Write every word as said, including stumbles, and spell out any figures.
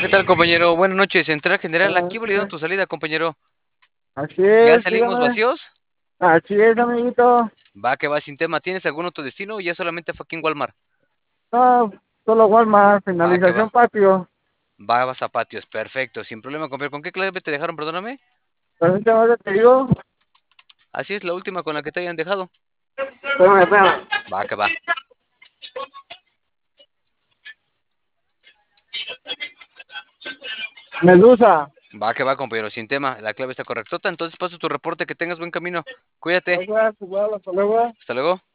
tal, compañero? Buenas noches, Central General, Ah, aquí validando tu salida, compañero. así ¿Ya es, salimos dígame. vacíos? Así es, amiguito. Va que va sin tema. ¿Tienes algún otro destino o ya solamente fue aquí en Walmart? No, solo Walmart, Va que va. finalización patio. Va, vas a patios, perfecto, sin problema, compañero. ¿Con qué clave te dejaron, perdóname? Permítame, te digo. Así es, la última con la que te hayan dejado. Espérame, espérame. Va que va. Medusa. Va que va, compañero, sin tema. La clave está correctota, entonces paso tu reporte, que tengas buen camino. Cuídate. Gracias, igual, hasta luego. Hasta luego.